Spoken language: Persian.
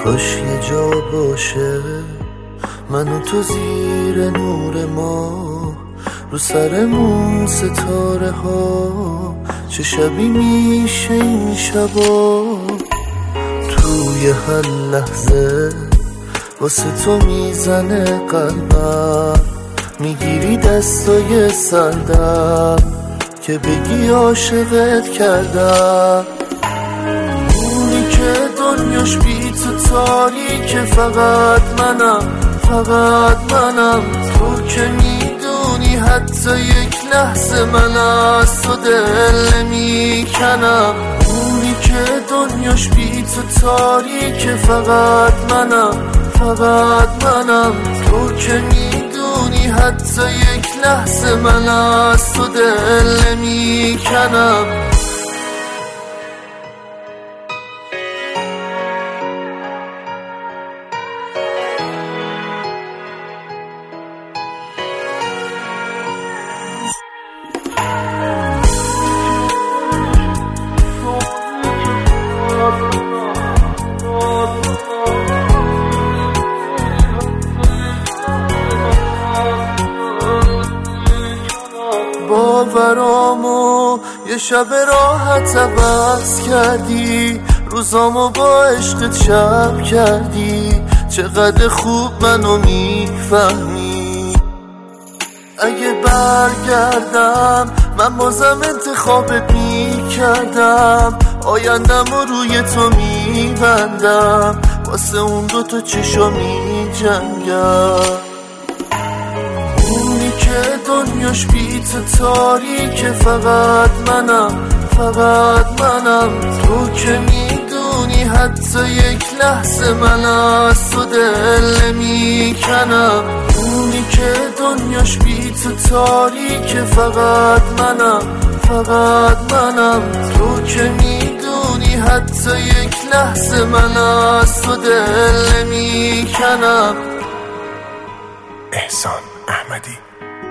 کاش یه جا باشه من و تو زیر نور ما، رو سرمون ستاره ها، چه شبی میشه این شبا. توی هر لحظه واسه تو میزنه قلبم، میگیری دستای سردم که بگی عاشقت کردم. اونی که دنیاش بی تو تاریکه، فقط منم، فقط منم. تو که میدونی حتی یک لحظه من از تو دل نمیکنم. اونی که دنیاش بی تو تاریکه، فقط منم، فقط منم. تو که میدونی حتی یک لحظه من از تو دل نمیکنم. باورامو یه شب راحت عوض کردی، روزامو با عشقت شب کردی. چقدر خوب منو میفهمی. اگه برگردم من بازم انتخابت میکردم، آیندم رو روی تو میبندم، واسه اون دوتا چشا میجنگم. اونی که دنیاش بی تو تاریکه، فقط منم، فقط منم. تو که میدونی حتی یک لحظه من از تو دل نمیکنم. اونی که دنیاش بی تو تاریکه، فقط منم، فقط منم. تو که میدونی حتی یک لحظه من از تو دل نمیکنم. احسان احمدی.